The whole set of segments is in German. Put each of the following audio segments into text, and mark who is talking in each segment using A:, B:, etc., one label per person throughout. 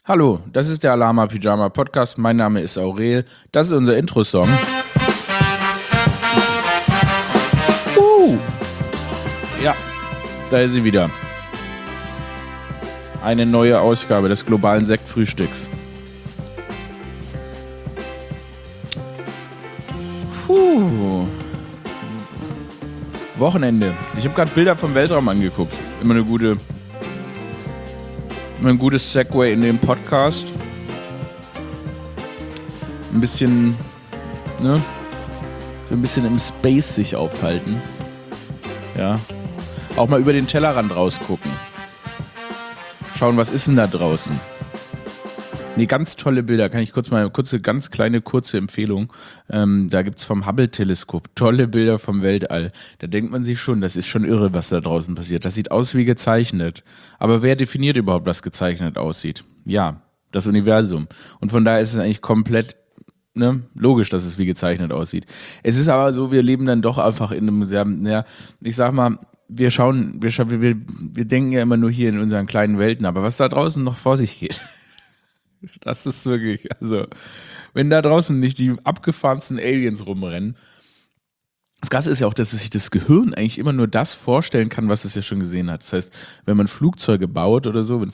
A: Hallo, das ist der Alama Pyjama Podcast. Mein Name ist Aurel. Das ist unser Intro-Song. Ja, da ist sie wieder. Eine neue Ausgabe des globalen Sektfrühstücks. Wochenende. Ich habe gerade Bilder vom Weltraum angeguckt. Immer ein gutes Segway in den Podcast. Ein bisschen, so ein bisschen im Space sich aufhalten. Ja. Auch mal über den Tellerrand rausgucken. Schauen, was ist denn da draußen? Ganz tolle Bilder. Kann ich ganz kleine, kurze Empfehlung. Da gibt's vom Hubble-Teleskop tolle Bilder vom Weltall. Da denkt man sich schon, das ist schon irre, was da draußen passiert. Das sieht aus wie gezeichnet. Aber wer definiert überhaupt, was gezeichnet aussieht? Ja, das Universum. Und von daher ist es eigentlich komplett logisch, dass es wie gezeichnet aussieht. Es ist aber so, wir leben dann doch einfach in einem sehr, ich sag mal, wir denken ja immer nur hier in unseren kleinen Welten, aber was da draußen noch vor sich geht, das ist wirklich, also, wenn da draußen nicht die abgefahrensten Aliens rumrennen. Das Krasse ist ja auch, dass sich das Gehirn eigentlich immer nur das vorstellen kann, was es ja schon gesehen hat. Das heißt, wenn man Flugzeuge baut oder so,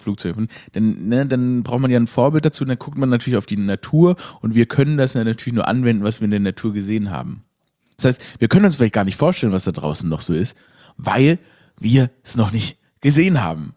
A: dann braucht man ja ein Vorbild dazu und dann guckt man natürlich auf die Natur und wir können das ja natürlich nur anwenden, was wir in der Natur gesehen haben. Das heißt, wir können uns vielleicht gar nicht vorstellen, was da draußen noch so ist, weil wir es noch nicht gesehen haben.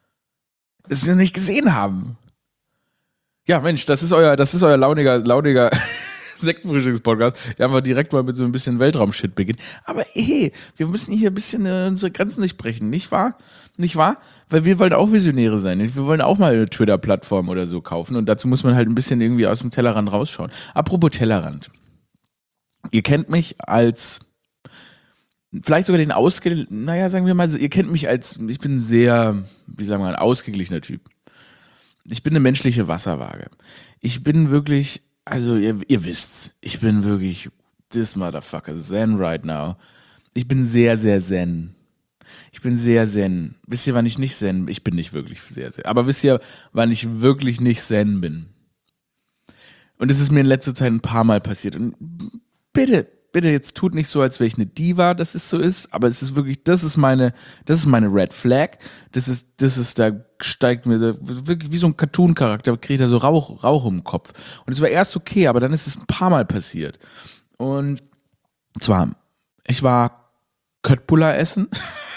A: Es wir nicht gesehen haben. Ja, Mensch, das ist euer launiger Sektfrühstückspodcast, der einfach direkt mal mit so ein bisschen Weltraum-Shit beginnt. Aber wir müssen hier ein bisschen unsere Grenzen nicht brechen, nicht wahr? Nicht wahr? Weil wir wollen auch Visionäre sein. Wir wollen auch mal eine Twitter-Plattform oder so kaufen und dazu muss man halt ein bisschen irgendwie aus dem Tellerrand rausschauen. Apropos Tellerrand. Ihr kennt mich als, vielleicht sogar sagen wir mal, ihr kennt mich als, ich bin sehr, ein ausgeglichener Typ. Ich bin eine menschliche Wasserwaage. Ich bin wirklich, also ihr wisst's, ich bin wirklich this motherfucker zen right now. Ich bin sehr, sehr zen. Ich bin sehr zen. Wisst ihr, wann ich nicht zen bin? Ich bin nicht wirklich sehr zen. Aber wisst ihr, wann ich wirklich nicht zen bin? Und es ist mir in letzter Zeit ein paar Mal passiert. Und bitte, jetzt tut nicht so, als wäre ich eine Diva, dass es so ist, aber es ist wirklich, das ist meine Red Flag. Da steigt mir wirklich wie so ein Cartoon-Charakter, kriegt er so Rauch im Kopf. Und es war erst okay, aber dann ist es ein paar Mal passiert. Und zwar, ich war Köttbullar essen.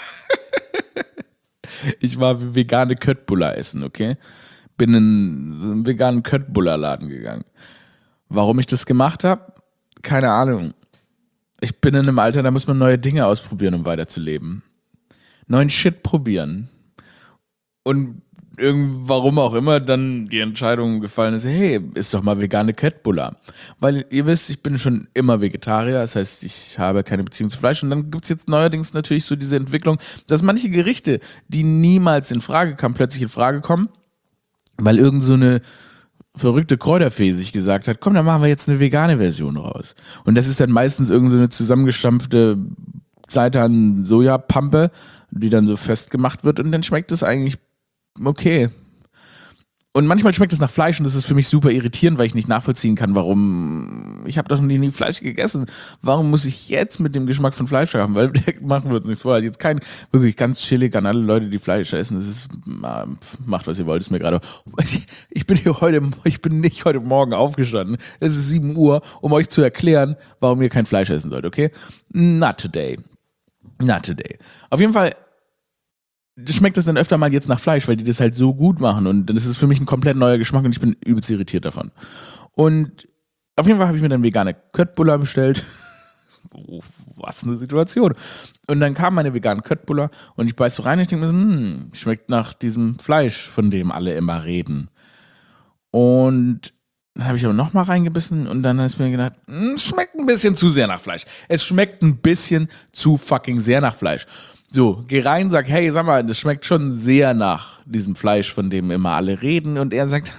A: Ich war vegane Köttbullar essen, okay? Bin in einen veganen Köttbullar-Laden gegangen. Warum ich das gemacht habe? Keine Ahnung. Ich bin in einem Alter, da muss man neue Dinge ausprobieren, um weiterzuleben. Neuen Shit probieren. Und warum auch immer dann die Entscheidung gefallen ist, hey, ist doch mal vegane Köttbullar. Weil ihr wisst, ich bin schon immer Vegetarier, das heißt, ich habe keine Beziehung zu Fleisch. Und dann gibt es jetzt neuerdings natürlich so diese Entwicklung, dass manche Gerichte, die niemals in Frage kamen, plötzlich in Frage kommen, weil irgend so eine verrückte Kräuterfee sich gesagt hat, komm, dann machen wir jetzt eine vegane Version raus. Und das ist dann meistens irgend so eine zusammengestampfte Seitan-Sojapampe, die dann so festgemacht wird und dann schmeckt es eigentlich okay. Und manchmal schmeckt es nach Fleisch und das ist für mich super irritierend, weil ich nicht nachvollziehen kann, warum, ich habe doch noch nie Fleisch gegessen, warum muss ich jetzt mit dem Geschmack von Fleisch haben, weil machen wir uns nichts vor, jetzt kein, wirklich ganz chillig an alle Leute, die Fleisch essen, das ist, macht was ihr wollt, ist mir gerade, ich bin nicht heute Morgen aufgestanden, es ist 7 Uhr, um euch zu erklären, warum ihr kein Fleisch essen sollt, okay? Not today. Auf jeden Fall schmeckt das dann öfter mal jetzt nach Fleisch, weil die das halt so gut machen und das ist für mich ein komplett neuer Geschmack und ich bin übelst irritiert davon. Und auf jeden Fall habe ich mir dann vegane Köttbullar bestellt. Was eine Situation. Und dann kam meine vegane Köttbullar und ich beiß so rein und ich denke mir so, schmeckt nach diesem Fleisch, von dem alle immer reden. Und dann habe ich aber nochmal reingebissen und dann habe ich mir gedacht, schmeckt ein bisschen zu sehr nach Fleisch. Es schmeckt ein bisschen zu fucking sehr nach Fleisch. So, geh rein, sag, hey, sag mal, das schmeckt schon sehr nach diesem Fleisch, von dem immer alle reden. Und er sagt,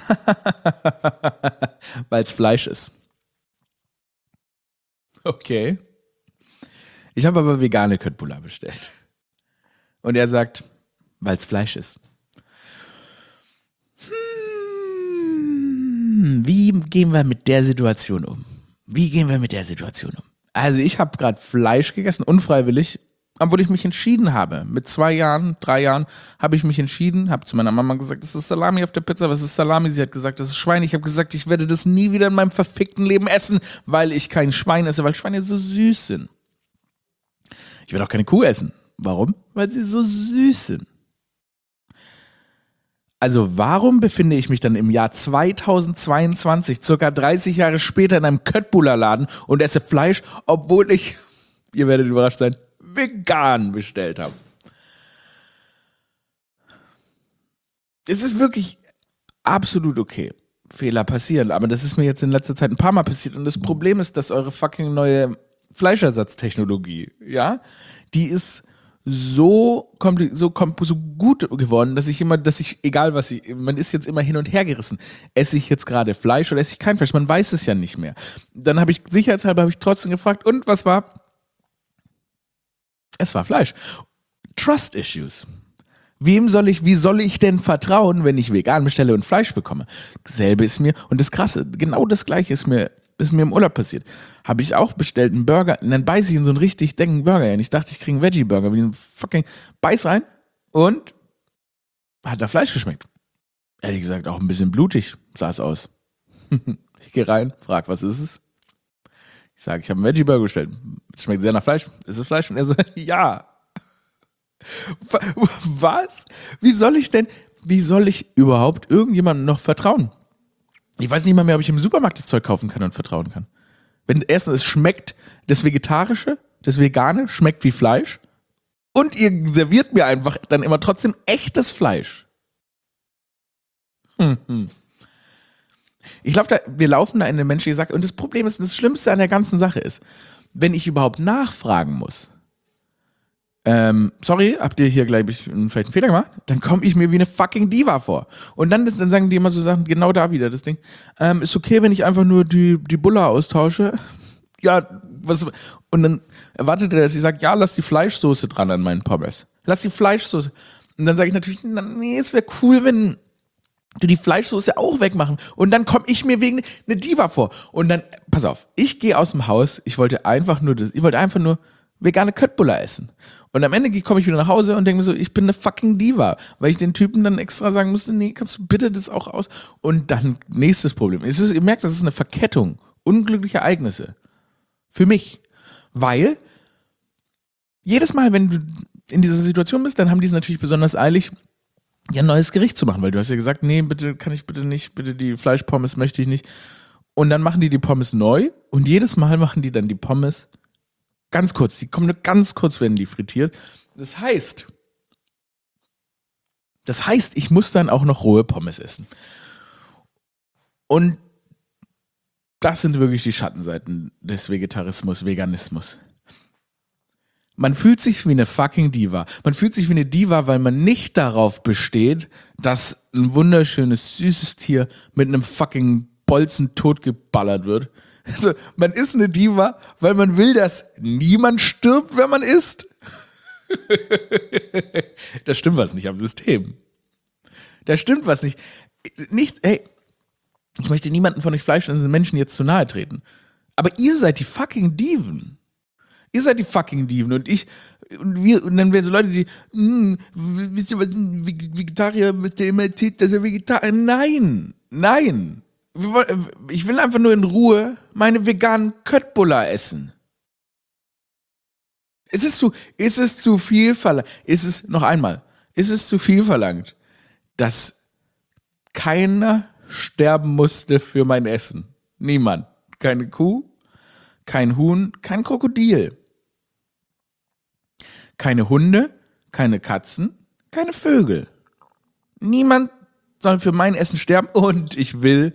A: weil es Fleisch ist. Okay. Ich habe aber vegane Köttbullar bestellt. Und er sagt, weil es Fleisch ist. Wie gehen wir mit der Situation um? Also ich habe gerade Fleisch gegessen, unfreiwillig, obwohl ich mich entschieden habe. Mit 2 Jahren, 3 Jahren habe ich mich entschieden, habe zu meiner Mama gesagt, das ist Salami auf der Pizza, was ist Salami? Sie hat gesagt, das ist Schwein. Ich habe gesagt, ich werde das nie wieder in meinem verfickten Leben essen, weil ich kein Schwein esse, weil Schweine so süß sind. Ich werde auch keine Kuh essen. Warum? Weil sie so süß sind. Also warum befinde ich mich dann im Jahr 2022, circa 30 Jahre später, in einem Köttbullar-Laden und esse Fleisch, obwohl ich, ihr werdet überrascht sein, vegan bestellt habe? Es ist wirklich absolut okay. Fehler passieren, aber das ist mir jetzt in letzter Zeit ein paar Mal passiert und das Problem ist, dass eure fucking neue Fleischersatztechnologie, ja, die ist so gut geworden, dass ich, egal was man ist jetzt immer hin und her gerissen. Esse ich jetzt gerade Fleisch oder esse ich kein Fleisch? Man weiß es ja nicht mehr. Dann habe ich, sicherheitshalber trotzdem gefragt, und was war? Es war Fleisch. Trust Issues. Wie soll ich denn vertrauen, wenn ich vegan bestelle und Fleisch bekomme? Dasselbe ist mir, und das Krasse, genau das Gleiche ist mir im Urlaub passiert. Habe ich auch bestellt, einen Burger, und dann beiße ich in so einen richtig dicken Burger rein. Ich dachte, ich kriege einen Veggie-Burger, wie ein fucking Beiß rein und hat da Fleisch geschmeckt. Ehrlich gesagt, auch ein bisschen blutig sah es aus. Ich gehe rein, frage, was ist es? Ich sage, ich habe einen Veggie-Burger bestellt. Es schmeckt sehr nach Fleisch. Ist es Fleisch? Und er so, ja. Was? Wie soll ich überhaupt irgendjemandem noch vertrauen? Ich weiß nicht mal mehr, ob ich im Supermarkt das Zeug kaufen kann und vertrauen kann. Wenn erstens es schmeckt, das Vegetarische, das Vegane schmeckt wie Fleisch und ihr serviert mir einfach dann immer trotzdem echtes Fleisch. Ich glaube, wir laufen da in eine menschliche Sache und das Problem ist, das Schlimmste an der ganzen Sache ist, wenn ich überhaupt nachfragen muss, sorry, habt ihr hier gleich vielleicht einen Fehler gemacht? Dann komme ich mir wie eine fucking Diva vor. Und dann sagen die immer so Sachen, genau da wieder, das Ding, ist okay, wenn ich einfach nur die Bulla austausche? Ja, was? Und dann erwartet er, dass ich sage, ja, lass die Fleischsoße dran an meinen Pommes. Lass die Fleischsoße. Und dann sage ich natürlich, nee, es wäre cool, wenn du die Fleischsoße auch wegmachen. Und dann komme ich mir wegen eine Diva vor. Und dann, pass auf, ich gehe aus dem Haus, ich wollte einfach nur vegane Köttbullar essen. Und am Ende komme ich wieder nach Hause und denke mir so, ich bin eine fucking Diva, weil ich den Typen dann extra sagen musste, nee, kannst du bitte das auch aus? Und dann nächstes Problem. Ihr merkt, das ist eine Verkettung unglücklicher Ereignisse. Für mich. Weil jedes Mal, wenn du in dieser Situation bist, dann haben die es natürlich besonders eilig, ja, ein neues Gericht zu machen, weil du hast ja gesagt, nee, bitte, kann ich bitte nicht, bitte die Fleischpommes möchte ich nicht. Und dann machen die Pommes neu und jedes Mal machen die dann die Pommes ganz kurz, die kommen nur ganz kurz, werden die frittiert. Das heißt, ich muss dann auch noch rohe Pommes essen. Und das sind wirklich die Schattenseiten des Vegetarismus, Veganismus. Man fühlt sich wie eine fucking Diva. Man fühlt sich wie eine Diva, weil man nicht darauf besteht, dass ein wunderschönes, süßes Tier mit einem fucking Bolzen totgeballert wird. Also, man ist eine Diva, weil man will, dass niemand stirbt, wenn man isst. Da stimmt was nicht am System. Da stimmt was nicht. Ich möchte niemanden von euch fleischessenden Menschen jetzt zu nahe treten. Aber ihr seid die fucking Diven. Ihr seid die fucking Diven und dann werden so Leute, die, wisst ihr was, ein Vegetarier müsst ihr immer erzählen, dass er Vegetarier, nein. Ich will einfach nur in Ruhe meine veganen Köttbullar essen. Ist es zu viel verlangt, ist es zu viel verlangt, dass keiner sterben musste für mein Essen? Niemand. Keine Kuh, kein Huhn, kein Krokodil. Keine Hunde, keine Katzen, keine Vögel. Niemand soll für mein Essen sterben und ich will,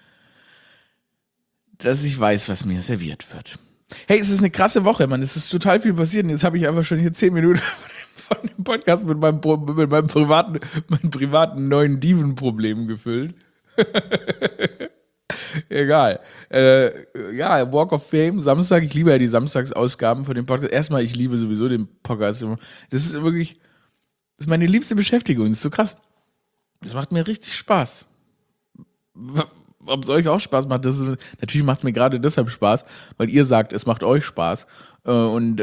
A: dass ich weiß, was mir serviert wird. Hey, es ist eine krasse Woche, Mann. Es ist total viel passiert und jetzt habe ich einfach schon hier 10 Minuten von dem Podcast mit meinem privaten neuen Diven-Problem gefüllt. Egal. Ja, Walk of Fame, Samstag. Ich liebe ja die Samstagsausgaben von dem Podcast. Erstmal, ich liebe sowieso den Podcast. Das ist wirklich, das ist meine liebste Beschäftigung. Das ist so krass. Das macht mir richtig Spaß. ob es euch auch Spaß macht. Natürlich macht es mir gerade deshalb Spaß, weil ihr sagt, es macht euch Spaß. Und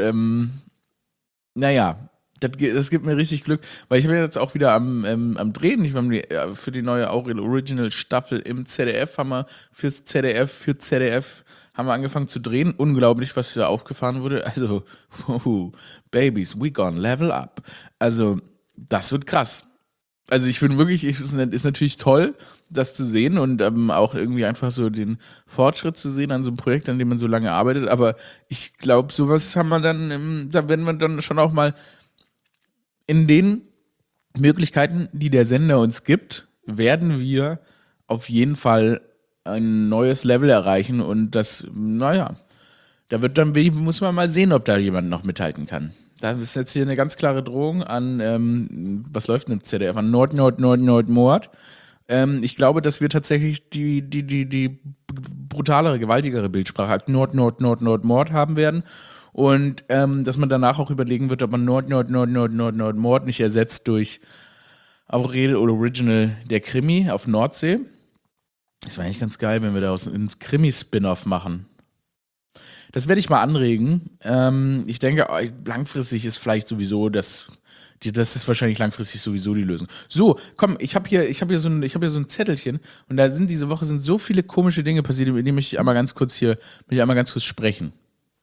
A: naja, das gibt mir richtig Glück, weil ich bin jetzt auch wieder am Drehen. Für die neue Aurel Original Staffel im ZDF für ZDF haben wir angefangen zu drehen. Unglaublich, was da aufgefahren wurde. Also, Babies, we gonna level up. Also, das wird krass. Also ich bin wirklich, es ist natürlich toll, das zu sehen und auch irgendwie einfach so den Fortschritt zu sehen an so einem Projekt, an dem man so lange arbeitet. Aber ich glaube, sowas haben wir dann, da werden wir dann schon auch mal in den Möglichkeiten, die der Sender uns gibt, werden wir auf jeden Fall ein neues Level erreichen und das, naja, muss man mal sehen, ob da jemand noch mithalten kann. Da ist jetzt hier eine ganz klare Drohung an, was läuft denn im ZDF? An Mord. Ich glaube, dass wir tatsächlich die brutalere, gewaltigere Bildsprache als Mord haben werden. Und dass man danach auch überlegen wird, ob man Mord nicht ersetzt durch Aurel Original der Krimi auf Nordsee. Das wäre eigentlich ganz geil, wenn wir daraus einen Krimi-Spin-Off machen. Das werde ich mal anregen. Ich denke, langfristig ist vielleicht sowieso das ist wahrscheinlich langfristig sowieso die Lösung. So, komm, ich habe hier so ein Zettelchen und da sind diese Woche so viele komische Dinge passiert, über die möchte ich einmal ganz kurz sprechen.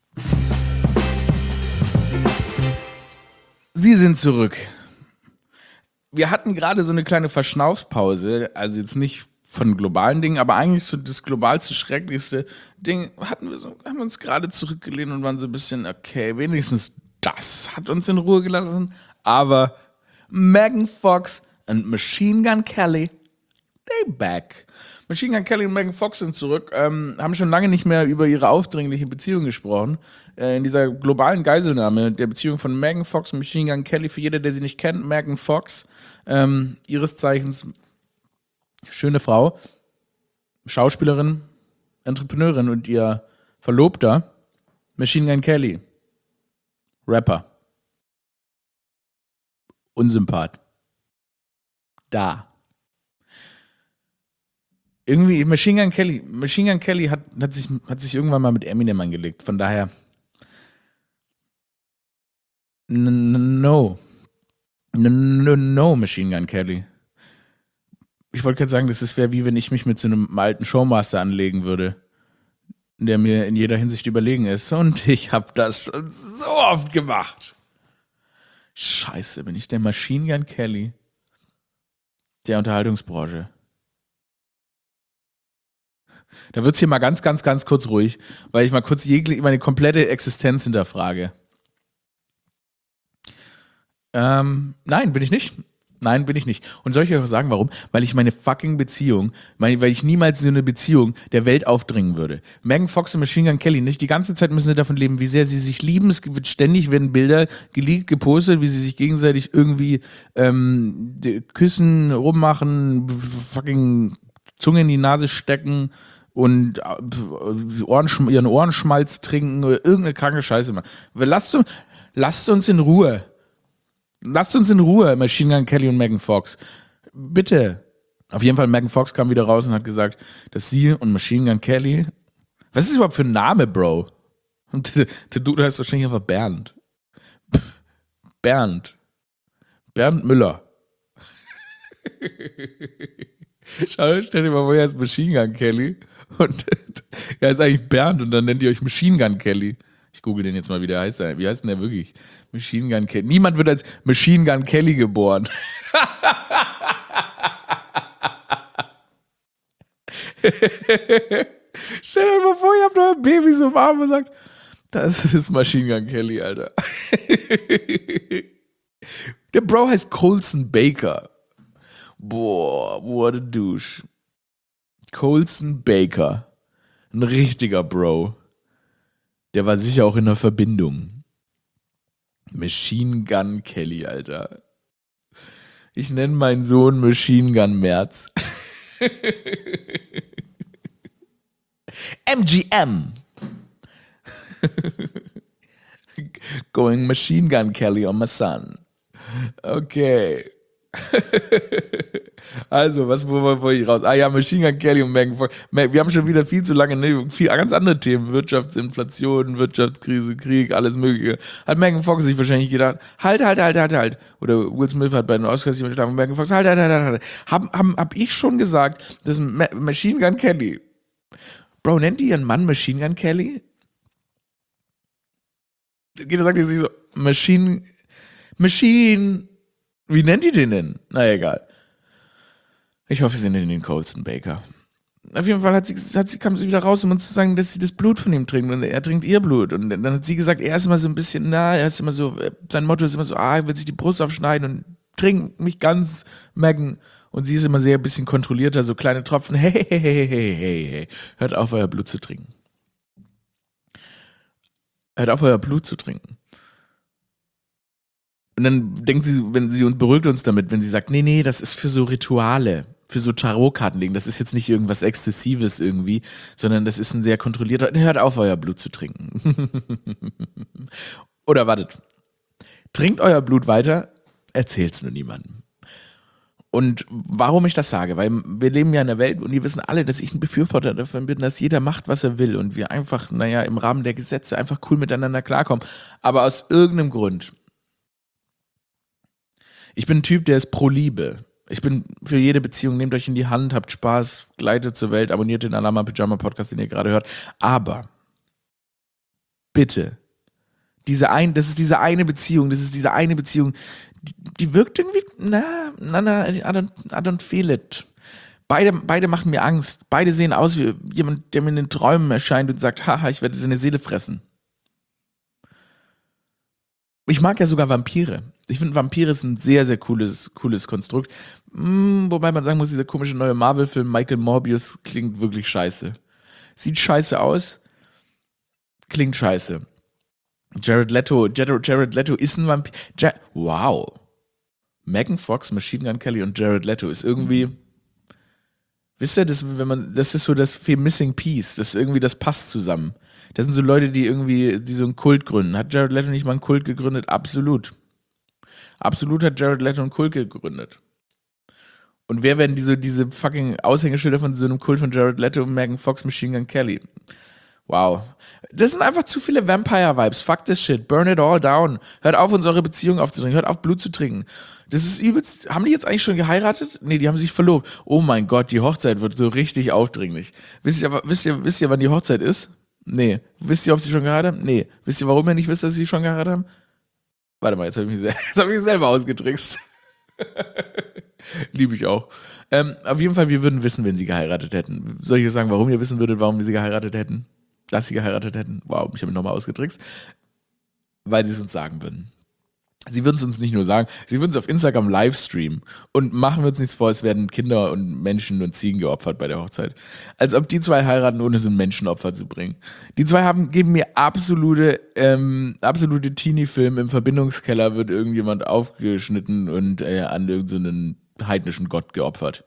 A: Sie sind zurück. Wir hatten gerade so eine kleine Verschnaufpause, also jetzt nicht von globalen Dingen, aber eigentlich so das globalste, schrecklichste Ding haben wir uns gerade zurückgelehnt und waren so ein bisschen, okay, wenigstens das hat uns in Ruhe gelassen, aber Megan Fox und Machine Gun Kelly, they back. Machine Gun Kelly und Megan Fox sind zurück, haben schon lange nicht mehr über ihre aufdringliche Beziehung gesprochen. In dieser globalen Geiselnahme der Beziehung von Megan Fox und Machine Gun Kelly, für jeder, der sie nicht kennt, Megan Fox, ihres Zeichens schöne Frau, Schauspielerin, Entrepreneurin und ihr Verlobter, Machine Gun Kelly, Rapper, Unsympath, da. Irgendwie Machine Gun Kelly hat sich irgendwann mal mit Eminem angelegt, von daher no, Machine Gun Kelly. Ich wollte gerade sagen, das wäre wie wenn ich mich mit so einem alten Showmaster anlegen würde, der mir in jeder Hinsicht überlegen ist. Und ich habe das schon so oft gemacht. Scheiße, bin ich der Machine Gun Kelly der Unterhaltungsbranche. Da wird es hier mal ganz, ganz, ganz kurz ruhig, weil ich mal kurz meine komplette Existenz hinterfrage. Nein, bin ich nicht. Und soll ich euch auch sagen, warum? Weil ich meine fucking Beziehung, weil ich niemals so eine Beziehung der Welt aufdringen würde. Megan Fox und Machine Gun Kelly nicht. Die ganze Zeit müssen sie davon leben, wie sehr sie sich lieben. Ständig werden Bilder geleakt, gepostet, wie sie sich gegenseitig irgendwie küssen, rummachen, fucking Zunge in die Nase stecken und ihren Ohrenschmalz trinken oder irgendeine kranke Scheiße machen. Lasst uns in Ruhe. Lasst uns in Ruhe, Machine Gun Kelly und Megan Fox. Bitte. Auf jeden Fall, Megan Fox kam wieder raus und hat gesagt, dass sie und Machine Gun Kelly. Was ist das überhaupt für ein Name, Bro? Und der Dude heißt wahrscheinlich einfach Bernd. Bernd Müller. Stell dir mal vor, er heißt Machine Gun Kelly. Und er ist eigentlich Bernd und dann nennt ihr euch Machine Gun Kelly. Ich google den jetzt mal, wie heißt denn der wirklich? Machine Gun Kelly. Niemand wird als Machine Gun Kelly geboren. Stell dir mal vor, ihr habt euer Baby so warm und sagt, das ist Machine Gun Kelly, Alter. Der Bro heißt Colson Baker. Boah, what a douche. Colson Baker. Ein richtiger Bro. Der war sicher auch in der Verbindung. Machine Gun Kelly, Alter. Ich nenne meinen Sohn Machine Gun Merz. MGM. Going Machine Gun Kelly on my son. Okay. Also, wo ich raus? Ah ja, Machine Gun Kelly und Megan Fox. Wir haben schon wieder viel zu lange, ne, viel ganz andere Themen. Wirtschaftsinflation, Wirtschaftskrise, Krieg, alles mögliche. Hat Megan Fox sich wahrscheinlich gedacht, halt. Oder Will Smith hat bei den Oscars sich geschlagen, Megan Fox, halt. Hab ich schon gesagt, dass Machine Gun Kelly, Bro, nennt die ihren Mann Machine Gun Kelly? Sagt die sich so, Machine, wie nennt die den denn? Na egal. Ich hoffe, sie nennt ihn Colston Baker. Auf jeden Fall kam sie wieder raus, um uns zu sagen, dass sie das Blut von ihm trinkt und er trinkt ihr Blut. Und dann hat sie gesagt, er ist immer so ein bisschen, sein Motto ist immer so, er will sich die Brust aufschneiden und trinkt mich ganz, Megan. Und sie ist immer sehr ein bisschen kontrollierter, so kleine Tropfen, hey, hört auf, euer Blut zu trinken. Hört auf, euer Blut zu trinken. Und dann denkt sie, wenn sie uns beruhigt uns damit, wenn sie sagt, nee, das ist für so Rituale, für so Tarotkartenlegen, das ist jetzt nicht irgendwas Exzessives irgendwie, sondern das ist ein sehr kontrollierter, hört auf, euer Blut zu trinken. Oder wartet, trinkt euer Blut weiter, erzählt's nur niemandem. Und warum ich das sage, weil wir leben ja in einer Welt und die wissen alle, dass ich ein Befürworter davon bin, dass jeder macht, was er will und wir einfach, im Rahmen der Gesetze einfach cool miteinander klarkommen. Aber aus irgendeinem Grund, ich bin ein Typ, der ist pro Liebe. Ich bin für jede Beziehung, nehmt euch in die Hand, habt Spaß, gleitet zur Welt, abonniert den Alama Pyjama Podcast, den ihr gerade hört. Aber bitte, das ist diese eine Beziehung, die wirkt irgendwie, I don't feel it. Beide machen mir Angst. Beide sehen aus wie jemand, der mir in den Träumen erscheint und sagt, haha, ich werde deine Seele fressen. Ich mag ja sogar Vampire. Ich finde, Vampire ist ein sehr, sehr cooles Konstrukt. Wobei man sagen muss, dieser komische neue Marvel-Film Michael Morbius klingt wirklich scheiße. Sieht scheiße aus, klingt scheiße. Jared Leto ist ein Vampir. Wow. Megan Fox, Machine Gun Kelly und Jared Leto ist irgendwie. Wisst ihr, das ist so das Missing Piece, das passt zusammen. Das sind so Leute, die so einen Kult gründen. Hat Jared Leto nicht mal einen Kult gegründet? Absolut. Absolut hat Jared Leto einen Kult gegründet. Und wer werden diese fucking Aushängeschilder von so einem Kult von Jared Leto und Megan Fox, Machine Gun Kelly? Wow. Das sind einfach zu viele Vampire-Vibes. Fuck this shit. Burn it all down. Hört auf, unsere Beziehung aufzutrinken. Hört auf, Blut zu trinken. Das ist übelst. Haben die jetzt eigentlich schon geheiratet? Nee, die haben sich verlobt. Oh mein Gott, die Hochzeit wird so richtig aufdringlich. Wisst ihr, wann die Hochzeit ist? Nee. Wisst ihr, ob sie schon geheiratet haben? Nee. Wisst ihr, warum ihr nicht wisst, dass sie schon geheiratet haben? Warte mal, jetzt habe ich mich selber ausgetrickst. Liebe ich auch. Auf jeden Fall, wir würden wissen, wenn sie geheiratet hätten. Soll ich jetzt sagen, warum ihr wissen würdet, warum wir sie geheiratet hätten? Dass sie geheiratet hätten? Wow, ich habe mich nochmal ausgetrickst. Weil sie es uns sagen würden. Sie würden es uns nicht nur sagen, sie würden es auf Instagram livestreamen. Und machen wir uns nichts vor, es werden Kinder und Menschen und Ziegen geopfert bei der Hochzeit. Als ob die zwei heiraten, ohne so ein Menschenopfer zu bringen. Die zwei geben mir absolute Teenie-Film. Im Verbindungskeller wird irgendjemand aufgeschnitten und an irgendeinen heidnischen Gott geopfert.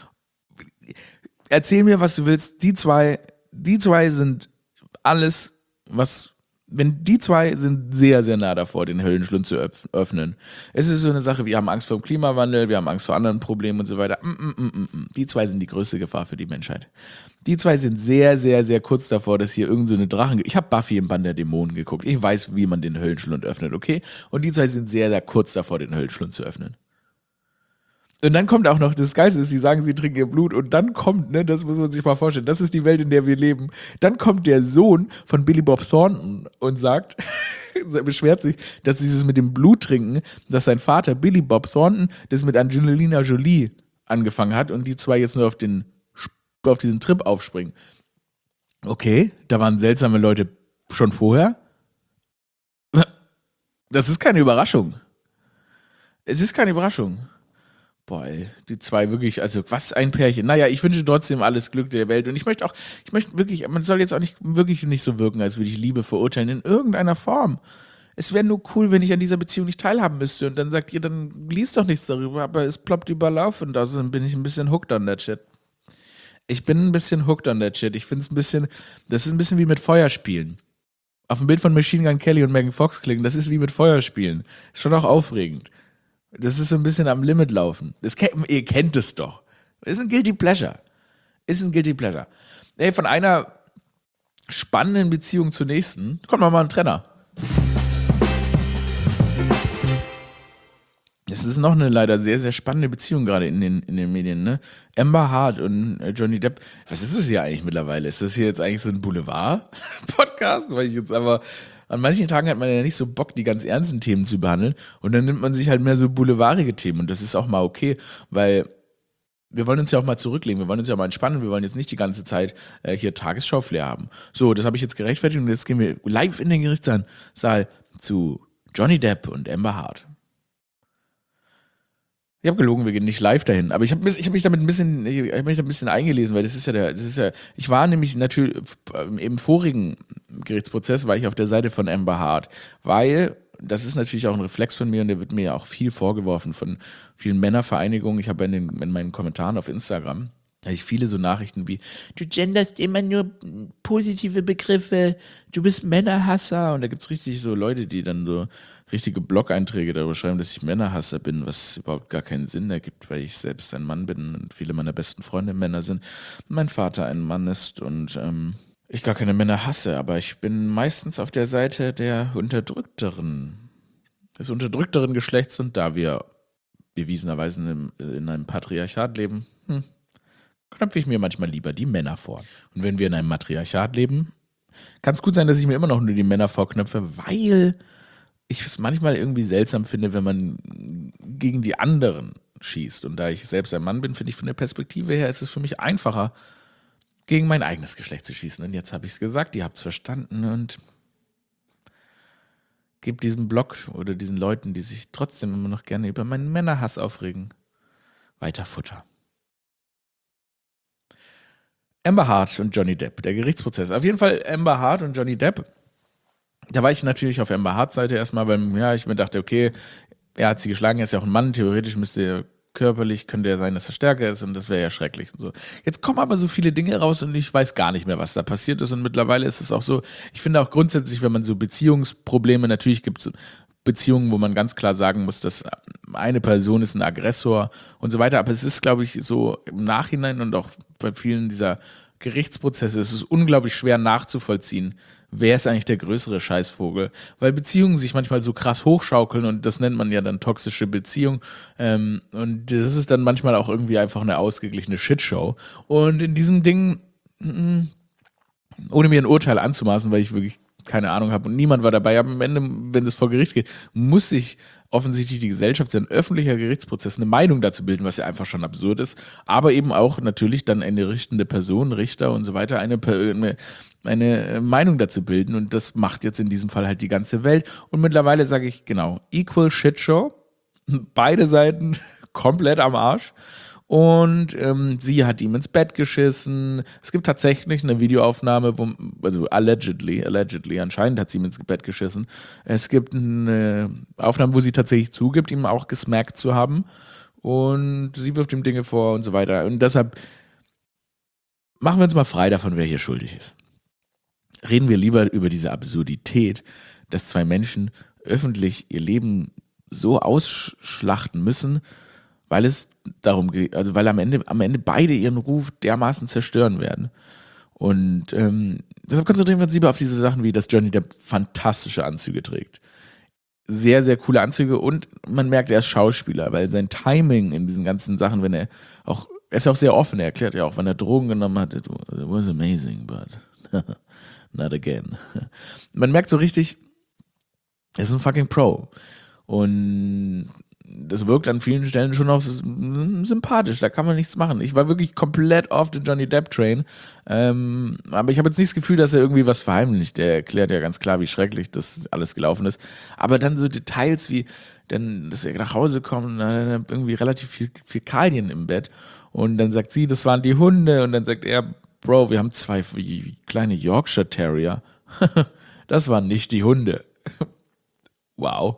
A: Erzähl mir, was du willst. Die zwei sind alles, wenn die zwei sind sehr, sehr nah davor, den Höllenschlund zu öffnen. Es ist so eine Sache, wir haben Angst vor dem Klimawandel, wir haben Angst vor anderen Problemen und so weiter. Die zwei sind die größte Gefahr für die Menschheit. Die zwei sind sehr, sehr, sehr kurz davor, dass hier irgend so eine Drachen gibt. Ich habe Buffy im Band der Dämonen geguckt. Ich weiß, wie man den Höllenschlund öffnet, okay? Und die zwei sind sehr, sehr kurz davor, den Höllenschlund zu öffnen. Und dann kommt auch noch, das Geilste ist, sie sagen, sie trinken ihr Blut und dann kommt, das muss man sich mal vorstellen, das ist die Welt, in der wir leben. Dann kommt der Sohn von Billy Bob Thornton und sagt, beschwert sich, dass dieses mit dem Blut trinken, dass sein Vater Billy Bob Thornton das mit Angelina Jolie angefangen hat und die zwei jetzt nur auf diesen Trip aufspringen. Okay, da waren seltsame Leute schon vorher. Das ist keine Überraschung. Es ist keine Überraschung. Boah, ey, die zwei wirklich, also was ein Pärchen. Naja, ich wünsche trotzdem alles Glück der Welt und ich möchte wirklich, man soll jetzt auch nicht so wirken, als würde ich Liebe verurteilen, in irgendeiner Form. Es wäre nur cool, wenn ich an dieser Beziehung nicht teilhaben müsste und dann sagt ihr, dann liest doch nichts darüber, aber es ploppt überall auf und da bin ich ein bisschen hooked on that shit. Ich bin ein bisschen hooked on that shit. Ich finde es das ist ein bisschen wie mit Feuerspielen. Auf dem Bild von Machine Gun Kelly und Megan Fox klingen, das ist wie mit Feuerspielen. Ist schon auch aufregend. Das ist so ein bisschen am Limit laufen. Ihr kennt es doch. Ist ein Guilty Pleasure. Ist ein Guilty Pleasure. Ey, von einer spannenden Beziehung zur nächsten kommt noch mal ein Trenner. Es ist noch eine leider sehr, sehr spannende Beziehung gerade in den Medien, ne? Amber Heard und Johnny Depp. Was ist es hier eigentlich mittlerweile? Ist das hier jetzt eigentlich so ein Boulevard-Podcast? Weil ich jetzt aber, an manchen Tagen hat man ja nicht so Bock, die ganz ernsten Themen zu behandeln. Und dann nimmt man sich halt mehr so boulevardige Themen. Und das ist auch mal okay, weil wir wollen uns ja auch mal zurücklegen, wir wollen uns ja mal entspannen, wir wollen jetzt nicht die ganze Zeit hier Tagesschau-Flair haben. So, das habe ich jetzt gerechtfertigt und jetzt gehen wir live in den Gerichtssaal zu Johnny Depp und Amber Heard. Ich habe gelogen, wir gehen nicht live dahin, aber ich habe mich damit ein bisschen eingelesen, weil ich war nämlich natürlich im vorigen Gerichtsprozess war ich auf der Seite von Amber Heard, weil das ist natürlich auch ein Reflex von mir und der wird mir ja auch viel vorgeworfen von vielen Männervereinigungen. Ich habe in meinen Kommentaren auf Instagram da habe ich viele so Nachrichten wie, du genderst immer nur positive Begriffe, du bist Männerhasser. Und da gibt es richtig so Leute, die dann so richtige Blog-Einträge darüber schreiben, dass ich Männerhasser bin, was überhaupt gar keinen Sinn ergibt, weil ich selbst ein Mann bin und viele meiner besten Freunde Männer sind. Mein Vater ein Mann ist und ich gar keine Männer hasse, aber ich bin meistens auf der Seite des unterdrückteren Geschlechts und da wir bewiesenerweise in einem Patriarchat leben, knöpfe ich mir manchmal lieber die Männer vor. Und wenn wir in einem Matriarchat leben, kann es gut sein, dass ich mir immer noch nur die Männer vorknöpfe, weil ich es manchmal irgendwie seltsam finde, wenn man gegen die anderen schießt. Und da ich selbst ein Mann bin, finde ich von der Perspektive her, ist es für mich einfacher, gegen mein eigenes Geschlecht zu schießen. Und jetzt habe ich es gesagt, ihr habt es verstanden und gebt diesem Blog oder diesen Leuten, die sich trotzdem immer noch gerne über meinen Männerhass aufregen, weiter Futter. Amber Heard und Johnny Depp, der Gerichtsprozess. Auf jeden Fall Amber Heard und Johnny Depp. Da war ich natürlich auf Amber Heards Seite erstmal, weil ich mir dachte, okay, er hat sie geschlagen, er ist ja auch ein Mann, theoretisch könnte er sein, dass er stärker ist und das wäre ja schrecklich und so. Jetzt kommen aber so viele Dinge raus und ich weiß gar nicht mehr, was da passiert ist und mittlerweile ist es auch so, ich finde auch grundsätzlich, wenn man so Beziehungsprobleme, natürlich gibt es Beziehungen, wo man ganz klar sagen muss, dass eine Person ist ein Aggressor und so weiter. Aber es ist, glaube ich, so im Nachhinein und auch bei vielen dieser Gerichtsprozesse, es ist unglaublich schwer nachzuvollziehen, wer ist eigentlich der größere Scheißvogel. Weil Beziehungen sich manchmal so krass hochschaukeln und das nennt man ja dann toxische Beziehung. Und das ist dann manchmal auch irgendwie einfach eine ausgeglichene Shitshow. Und in diesem Ding, ohne mir ein Urteil anzumaßen, weil ich wirklich keine Ahnung habe und niemand war dabei. Aber am Ende, wenn es vor Gericht geht, muss sich offensichtlich die Gesellschaft, ein öffentlicher Gerichtsprozess, eine Meinung dazu bilden, was ja einfach schon absurd ist. Aber eben auch natürlich dann eine richtende Person, Richter und so weiter, eine Meinung dazu bilden. Und das macht jetzt in diesem Fall halt die ganze Welt. Und mittlerweile sage ich, genau, equal shit show. Beide Seiten komplett am Arsch. Und sie hat ihm ins Bett geschissen. Es gibt tatsächlich eine Videoaufnahme, also allegedly, anscheinend hat sie ihm ins Bett geschissen. Es gibt eine Aufnahme, wo sie tatsächlich zugibt, ihm auch gesmackt zu haben. Und sie wirft ihm Dinge vor und so weiter. Und deshalb machen wir uns mal frei davon, wer hier schuldig ist. Reden wir lieber über diese Absurdität, dass zwei Menschen öffentlich ihr Leben so ausschlachten müssen, weil es darum geht, also weil am Ende beide ihren Ruf dermaßen zerstören werden. Und deshalb konzentrieren wir uns lieber auf diese Sachen, wie dass Johnny Depp fantastische Anzüge trägt. Sehr, sehr coole Anzüge und man merkt, er ist Schauspieler, weil sein Timing in diesen ganzen Sachen, er ist ja auch sehr offen, er erklärt ja auch, wenn er Drogen genommen hat, it was amazing, but not again. Man merkt so richtig, er ist ein fucking Pro. Und das wirkt an vielen Stellen schon auch sympathisch, da kann man nichts machen. Ich war wirklich komplett auf den Johnny Depp Train, aber ich habe jetzt nicht das Gefühl, dass er irgendwie was verheimlicht. Der erklärt ja ganz klar, wie schrecklich das alles gelaufen ist. Aber dann so Details wie, dass er nach Hause kommt und dann hat er irgendwie relativ viel Fäkalien im Bett und dann sagt sie, das waren die Hunde und dann sagt er, Bro, wir haben 2 kleine Yorkshire Terrier. Das waren nicht die Hunde. Wow.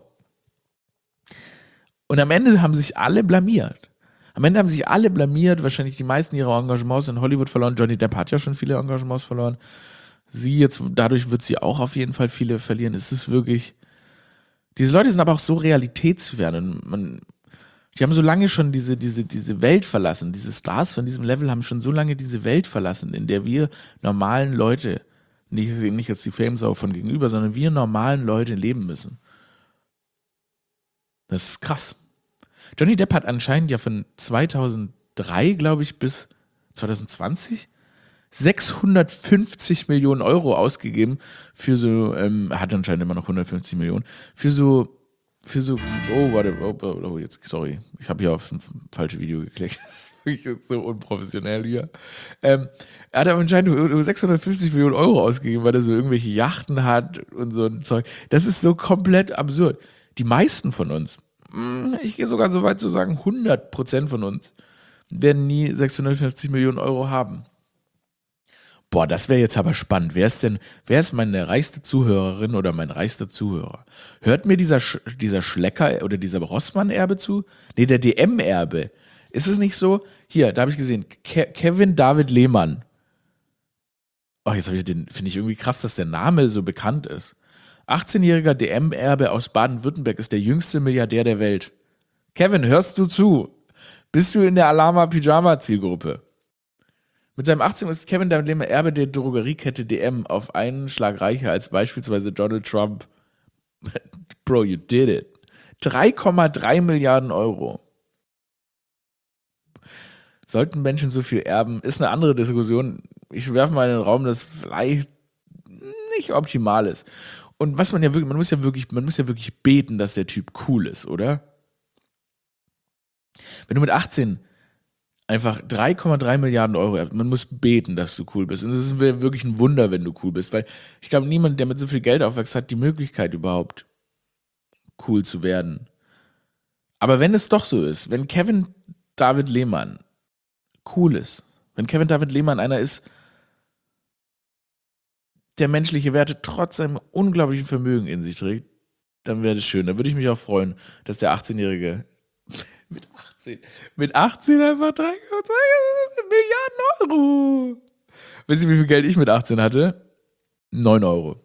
A: Und am Ende haben sich alle blamiert. Wahrscheinlich die meisten ihrer Engagements in Hollywood verloren. Johnny Depp hat ja schon viele Engagements verloren. Dadurch wird sie auch auf jeden Fall viele verlieren. Es ist wirklich, diese Leute sind aber auch so realitätsfern. Und Die haben so lange schon diese Welt verlassen. Diese Stars von diesem Level haben schon so lange diese Welt verlassen, in der wir normalen Leute, nicht jetzt die Famesau von gegenüber, sondern wir normalen Leute leben müssen. Das ist krass. Johnny Depp hat anscheinend ja von 2003, glaube ich, bis 2020 650 Millionen Euro ausgegeben für so, er hat anscheinend immer noch 150 Millionen, für so, oh, warte, oh, jetzt, sorry, ich habe hier auf ein falsches Video geklickt. Das ist wirklich so unprofessionell hier. Er hat aber anscheinend 650 Millionen Euro ausgegeben, weil er so irgendwelche Yachten hat und so ein Zeug. Das ist so komplett absurd. Die meisten von uns, ich gehe sogar so weit zu sagen, 100% von uns werden nie 650 Millionen Euro haben. Boah, das wäre jetzt aber spannend. Wer ist meine reichste Zuhörerin oder mein reichster Zuhörer? Hört mir dieser Schlecker oder dieser Rossmann-Erbe zu? Nee, der DM-Erbe. Ist es nicht so? Hier, da habe ich gesehen, Kevin David Lehmann. Oh, jetzt habe ich finde ich irgendwie krass, dass der Name so bekannt ist. 18-jähriger DM-Erbe aus Baden-Württemberg ist der jüngste Milliardär der Welt. Kevin, hörst du zu? Bist du in der Alama-Pyjama-Zielgruppe? Mit seinem 18 ist Kevin David Lehmann Erbe der Drogeriekette DM auf einen Schlag reicher als beispielsweise Donald Trump. Bro, you did it. 3,3 Milliarden Euro. Sollten Menschen so viel erben? Ist eine andere Diskussion. Ich werfe mal in den Raum, das vielleicht nicht optimal ist. Und was man muss ja wirklich beten, dass der Typ cool ist, oder? Wenn du mit 18 einfach 3,3 Milliarden Euro erbst, man muss beten, dass du cool bist. Und es ist wirklich ein Wunder, wenn du cool bist, weil ich glaube, niemand, der mit so viel Geld aufwächst, hat die Möglichkeit überhaupt cool zu werden. Aber wenn es doch so ist, wenn Kevin David Lehmann cool ist, wenn Kevin David Lehmann einer ist, der menschliche Werte trotz seinem unglaublichen Vermögen in sich trägt, dann wäre das schön. Da würde ich mich auch freuen, dass der 18-Jährige mit 18 einfach 3,2 Milliarden Euro. Wisst ihr, wie viel Geld ich mit 18 hatte? 9 Euro.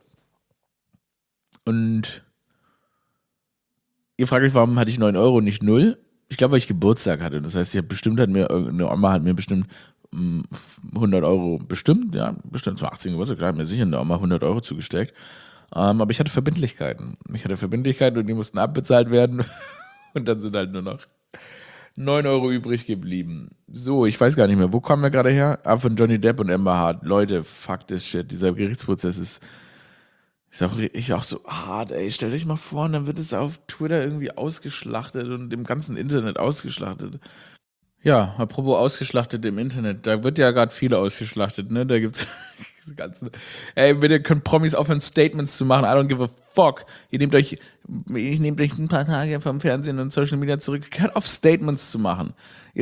A: Und ihr fragt euch, warum hatte ich 9 Euro, nicht 0? Ich glaube, weil ich Geburtstag hatte. Das heißt, eine Oma hat mir bestimmt 100 Euro bestimmt, zum 18. Geburtstag, klar, hat mir sicher eine Oma 100 Euro zugesteckt. Aber ich hatte Verbindlichkeiten. Und die mussten abbezahlt werden. Und dann sind halt nur noch 9 Euro übrig geblieben. So, ich weiß gar nicht mehr, wo kommen wir gerade her? Von Johnny Depp und Amber Hart. Leute, fuck this shit. Dieser Gerichtsprozess ist auch so hart, ey. Stellt euch mal vor, und dann wird es auf Twitter irgendwie ausgeschlachtet und im ganzen Internet ausgeschlachtet. Ja, apropos ausgeschlachtet im Internet, da wird ja gerade viele ausgeschlachtet, ne? Da gibt's diese ganzen. Ey, bitte können Promis aufhören, Statements zu machen. I don't give a fuck. Ich nehmt euch ein paar Tage vom Fernsehen und Social Media zurück. Hört auf, Statements zu machen.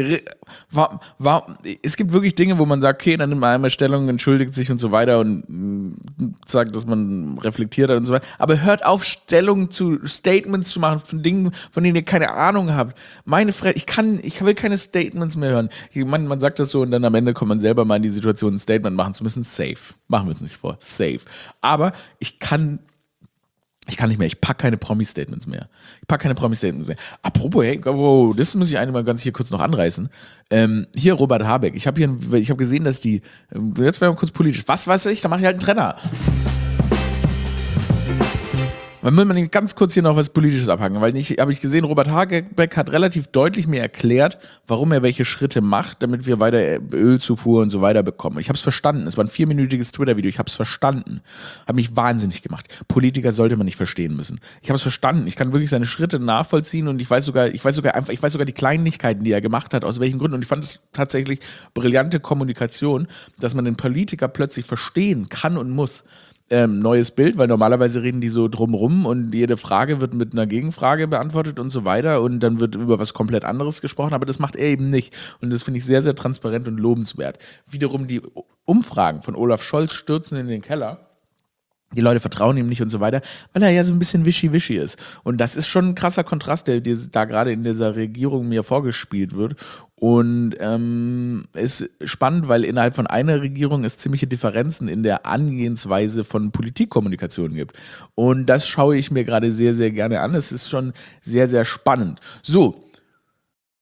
A: Es gibt wirklich Dinge, wo man sagt, okay, dann nimmt man einmal Stellung, entschuldigt sich und so weiter und sagt, dass man reflektiert hat und so weiter. Aber hört auf, Statements zu machen von Dingen, von denen ihr keine Ahnung habt. Ich will keine Statements mehr hören. Man sagt das so und dann am Ende kommt man selber mal in die Situation, ein Statement machen zu müssen. Safe. Machen wir es nicht vor. Safe. Aber ich kann nicht mehr. Ich packe keine Promi-Statements mehr. Apropos, hey, wow, das muss ich einmal ganz hier kurz noch anreißen. Hier Robert Habeck. Ich habe gesehen, dass jetzt werden wir kurz politisch. Was weiß ich? Da mache ich halt einen Trenner. Man will man ganz kurz hier noch was Politisches abhaken, weil habe ich gesehen, Robert Habeck hat relativ deutlich mir erklärt, warum er welche Schritte macht, damit wir weiter Ölzufuhr und so weiter bekommen. Ich habe es verstanden. Es war ein 4-minütiges Twitter-Video. Ich habe es verstanden. Hat mich wahnsinnig gemacht. Politiker sollte man nicht verstehen müssen. Ich habe es verstanden. Ich kann wirklich seine Schritte nachvollziehen und ich weiß sogar die Kleinigkeiten, die er gemacht hat, aus welchen Gründen. Und ich fand es tatsächlich brillante Kommunikation, dass man den Politiker plötzlich verstehen kann und muss. Neues Bild, weil normalerweise reden die so drumrum und jede Frage wird mit einer Gegenfrage beantwortet und so weiter und dann wird über was komplett anderes gesprochen, aber das macht er eben nicht und das finde ich sehr, sehr transparent und lobenswert. Wiederum die Umfragen von Olaf Scholz stürzen in den Keller. Die Leute vertrauen ihm nicht und so weiter, weil er ja so ein bisschen wischi-wischi ist. Und das ist schon ein krasser Kontrast, der da gerade in dieser Regierung mir vorgespielt wird. Und ist spannend, weil innerhalb von einer Regierung es ziemliche Differenzen in der Angehensweise von Politikkommunikation gibt. Und das schaue ich mir gerade sehr, sehr gerne an. Es ist schon sehr, sehr spannend. So,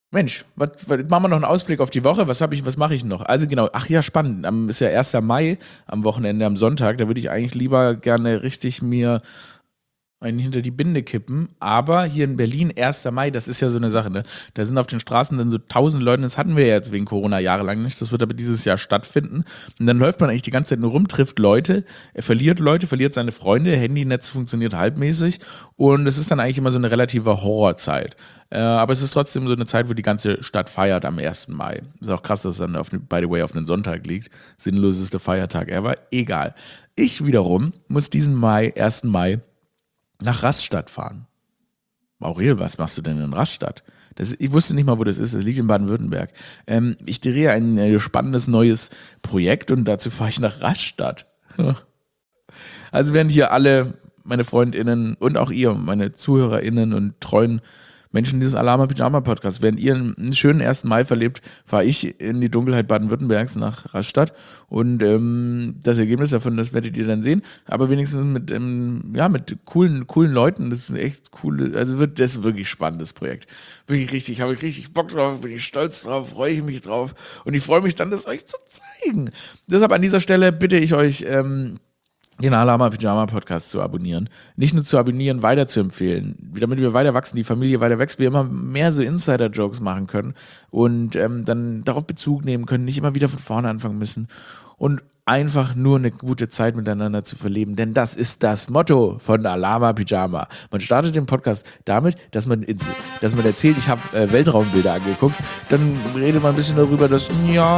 A: Mensch, was machen wir noch einen Ausblick auf die Woche? Was mache ich noch? Also genau, ach ja, spannend. Ist ja 1. Mai am Wochenende, am Sonntag. Da würde ich eigentlich lieber gerne richtig mir einen hinter die Binde kippen. Aber hier in Berlin, 1. Mai, das ist ja so eine Sache, ne? Da sind auf den Straßen dann so 1000 Leute, das hatten wir ja jetzt wegen Corona jahrelang nicht. Das wird aber dieses Jahr stattfinden. Und dann läuft man eigentlich die ganze Zeit nur rum, trifft Leute, Leute, verliert seine Freunde, Handynetz funktioniert halbmäßig. Und es ist dann eigentlich immer so eine relative Horrorzeit. Aber es ist trotzdem so eine Zeit, wo die ganze Stadt feiert am 1. Mai. Ist auch krass, dass es dann by the way auf einen Sonntag liegt. Sinnloseste Feiertag ever. Egal. Ich wiederum muss diesen 1. Mai nach Rastatt fahren. Aurel, was machst du denn in Rastatt? Ich wusste nicht mal, wo das ist. Das liegt in Baden-Württemberg. Ich drehe ein spannendes neues Projekt und dazu fahre ich nach Rastatt. Also während hier alle meine FreundInnen und auch ihr, meine ZuhörerInnen und treuen Menschen dieses Alama Pyjama Podcast, während ihr einen schönen 1. Mai verlebt, fahre ich in die Dunkelheit Baden-Württembergs nach Rastatt und das Ergebnis davon, das werdet ihr dann sehen, aber wenigstens mit coolen Leuten, das ist ein echt cool, also das ist ein wirklich spannendes Projekt. Wirklich richtig, habe ich richtig Bock drauf, bin ich stolz drauf, freue ich mich drauf und ich freue mich dann, das euch zu zeigen. Deshalb an dieser Stelle bitte ich euch, den Alama Pyjama Podcast zu abonnieren. Nicht nur zu abonnieren, weiter zu empfehlen. Damit wir weiter wachsen, die Familie weiter wächst, wir immer mehr so Insider-Jokes machen können und dann darauf Bezug nehmen können, nicht immer wieder von vorne anfangen müssen und einfach nur eine gute Zeit miteinander zu verleben. Denn das ist das Motto von Alama Pyjama. Man startet den Podcast damit, dass man erzählt, ich habe Weltraumbilder angeguckt. Dann redet man ein bisschen darüber, dass,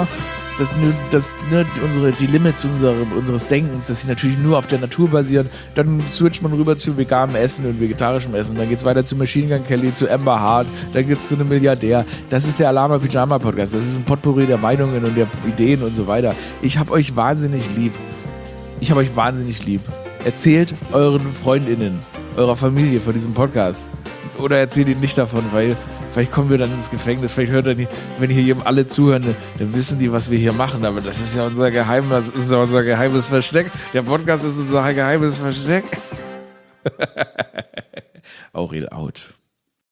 A: die Limits unseres Denkens, dass sie natürlich nur auf der Natur basieren. Dann switcht man rüber zu veganem Essen und vegetarischem Essen. Dann geht es weiter zu Machine Gun Kelly, zu Amber Hart. Dann geht es zu einem Milliardär. Das ist der Alama Pyjama Podcast. Das ist ein Potpourri der Meinungen und der Ideen und so weiter. Ich habe euch wahnsinnig lieb. Erzählt euren FreundInnen, eurer Familie von diesem Podcast. Oder erzählt ihnen nicht davon, weil vielleicht kommen wir dann ins Gefängnis, vielleicht hört er nicht, wenn hier alle zuhören, dann wissen die, was wir hier machen, aber das ist ja unser geheimes Versteck. Der Podcast ist unser geheimes Versteck. Aurel out.